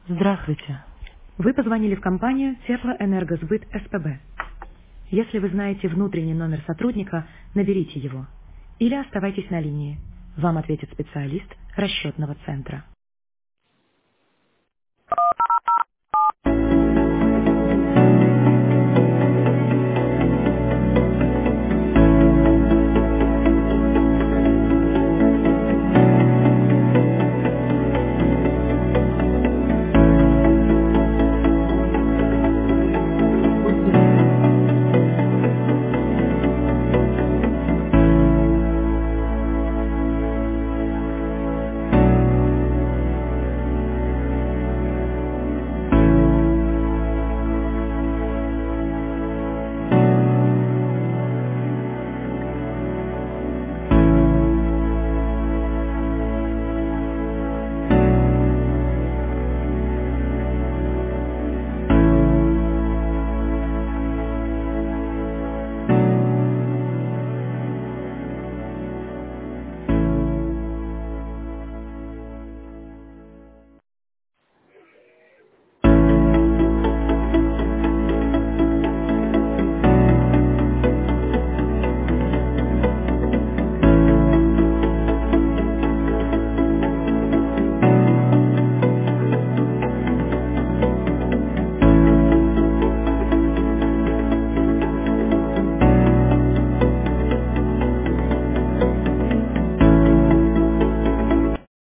Здравствуйте. Вы позвонили в компанию Теплоэнергосбыт СПБ. Если вы знаете внутренний номер сотрудника, наберите его. Или оставайтесь на линии. Вам ответит специалист расчетного центра.